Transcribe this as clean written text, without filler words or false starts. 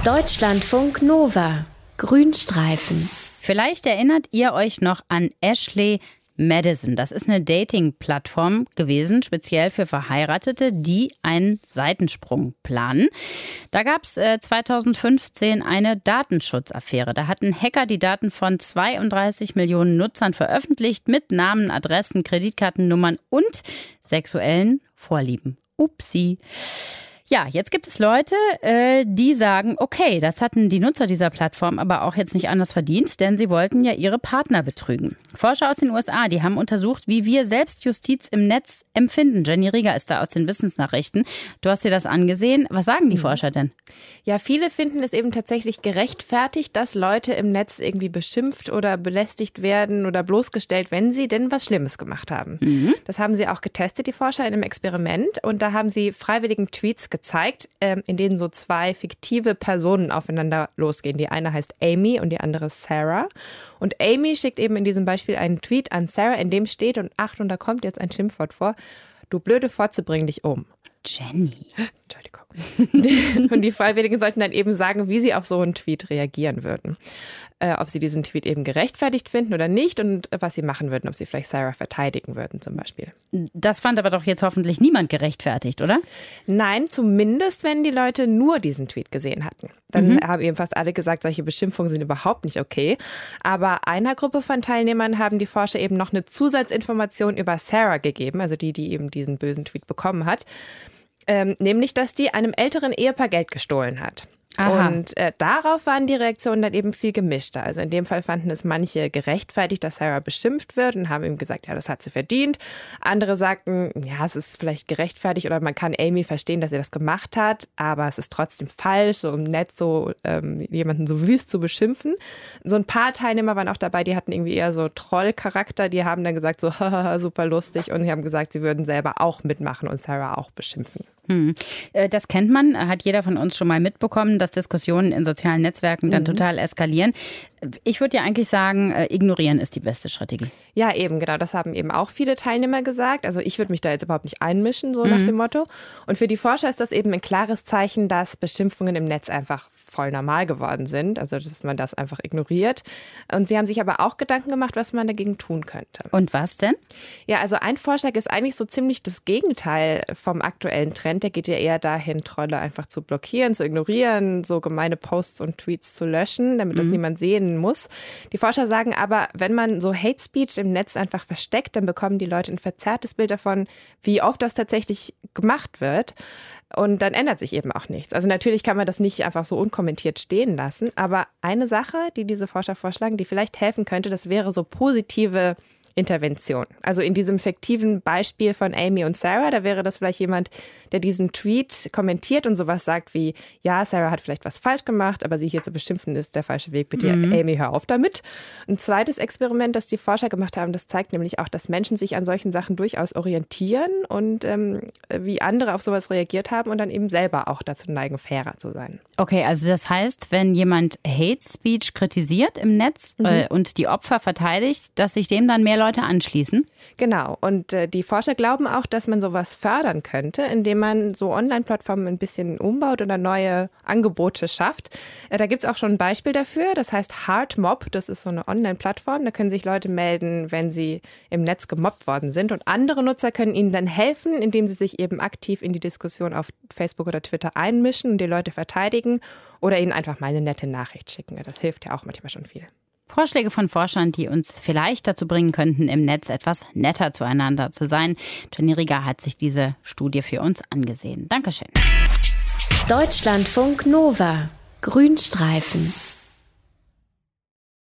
Deutschlandfunk Nova. Grünstreifen. Vielleicht erinnert ihr euch noch an Ashley Madison. Das ist eine Dating-Plattform gewesen, speziell für Verheiratete, die einen Seitensprung planen. Da gab es 2015 eine Datenschutzaffäre. Da hatten Hacker die Daten von 32 Millionen Nutzern veröffentlicht mit Namen, Adressen, Kreditkartennummern und sexuellen Vorlieben. Upsi. Ja, jetzt gibt es Leute, die sagen, okay, das hatten die Nutzer dieser Plattform aber auch jetzt nicht anders verdient, denn sie wollten ja ihre Partner betrügen. Forscher aus den USA, die haben untersucht, wie wir Selbstjustiz im Netz empfinden. Jenny Rieger ist da aus den Wissensnachrichten. Du hast dir das angesehen. Was sagen die Forscher denn? Ja, viele finden es eben tatsächlich gerechtfertigt, dass Leute im Netz irgendwie beschimpft oder belästigt werden oder bloßgestellt, wenn sie denn was Schlimmes gemacht haben. Das haben sie auch getestet, die Forscher, in einem Experiment. Und da haben sie freiwilligen Tweets gezeigt, in denen so zwei fiktive Personen aufeinander losgehen. Die eine heißt Amy und die andere Sarah. Und Amy schickt eben in diesem Beispiel einen Tweet an Sarah, in dem steht, und Achtung, da kommt jetzt ein Schimpfwort vor: Du blöde Fotze, bring dich um. Jenny. Entschuldigung. Und die Freiwilligen sollten dann eben sagen, wie sie auf so einen Tweet reagieren würden. Ob sie diesen Tweet eben gerechtfertigt finden oder nicht und was sie machen würden, ob sie vielleicht Sarah verteidigen würden zum Beispiel. Das fand aber doch jetzt hoffentlich niemand gerechtfertigt, oder? Nein, zumindest wenn die Leute nur diesen Tweet gesehen hatten. Dann haben eben fast alle gesagt, solche Beschimpfungen sind überhaupt nicht okay. Aber einer Gruppe von Teilnehmern haben die Forscher eben noch eine Zusatzinformation über Sarah gegeben, also die eben diesen bösen Tweet bekommen hat. Nämlich, dass die einem älteren Ehepaar Geld gestohlen hat. Aha. Und darauf waren die Reaktionen dann eben viel gemischter. Also in dem Fall fanden es manche gerechtfertigt, dass Sarah beschimpft wird und haben ihm gesagt, ja, das hat sie verdient. Andere sagten, ja, es ist vielleicht gerechtfertigt oder man kann Amy verstehen, dass sie das gemacht hat, aber es ist trotzdem falsch, so im Netz so jemanden so wüst zu beschimpfen. So ein paar Teilnehmer waren auch dabei, die hatten irgendwie eher so Trollcharakter, die haben dann gesagt so, haha, super lustig, und die haben gesagt, sie würden selber auch mitmachen und Sarah auch beschimpfen. Das kennt man, hat jeder von uns schon mal mitbekommen, dass Diskussionen in sozialen Netzwerken dann total eskalieren. Ich würde ja eigentlich sagen, ignorieren ist die beste Strategie. Ja, eben, genau. Das haben eben auch viele Teilnehmer gesagt. Also ich würde mich da jetzt überhaupt nicht einmischen, so nach dem Motto. Und für die Forscher ist das eben ein klares Zeichen, dass Beschimpfungen im Netz einfach voll normal geworden sind. Also dass man das einfach ignoriert. Und sie haben sich aber auch Gedanken gemacht, was man dagegen tun könnte. Und was denn? Ja, also ein Vorschlag ist eigentlich so ziemlich das Gegenteil vom aktuellen Trend. Der geht ja eher dahin, Trolle einfach zu blockieren, zu ignorieren, so gemeine Posts und Tweets zu löschen, damit das niemand sehen muss. Die Forscher sagen aber, wenn man so Hate Speech im Netz einfach versteckt, dann bekommen die Leute ein verzerrtes Bild davon, wie oft das tatsächlich gemacht wird. Und dann ändert sich eben auch nichts. Also natürlich kann man das nicht einfach so unkommentiert stehen lassen, aber eine Sache, die diese Forscher vorschlagen, die vielleicht helfen könnte, das wäre so positive Intervention. Also in diesem fiktiven Beispiel von Amy und Sarah, da wäre das vielleicht jemand, der diesen Tweet kommentiert und sowas sagt wie, ja, Sarah hat vielleicht was falsch gemacht, aber sie hier zu beschimpfen ist der falsche Weg. Bitte, Amy, hör auf damit. Ein zweites Experiment, das die Forscher gemacht haben, das zeigt nämlich auch, dass Menschen sich an solchen Sachen durchaus orientieren und wie andere auf sowas reagiert haben und dann eben selber auch dazu neigen, fairer zu sein. Okay, also das heißt, wenn jemand Hate Speech kritisiert im Netz und die Opfer verteidigt, dass sich dem dann mehr Leute anschließen? Genau. Und die Forscher glauben auch, dass man sowas fördern könnte, indem man so Online-Plattformen ein bisschen umbaut oder neue Angebote schafft. Da gibt es auch schon ein Beispiel dafür. Das heißt Hardmob. Das ist so eine Online-Plattform. Da können sich Leute melden, wenn sie im Netz gemobbt worden sind. Und andere Nutzer können ihnen dann helfen, indem sie sich eben aktiv in die Diskussion auf Facebook oder Twitter einmischen und die Leute verteidigen oder ihnen einfach mal eine nette Nachricht schicken. Das hilft ja auch manchmal schon viel. Vorschläge von Forschern, die uns vielleicht dazu bringen könnten, im Netz etwas netter zueinander zu sein. Jenny Rieger hat sich diese Studie für uns angesehen. Dankeschön. Deutschlandfunk Nova. Grünstreifen.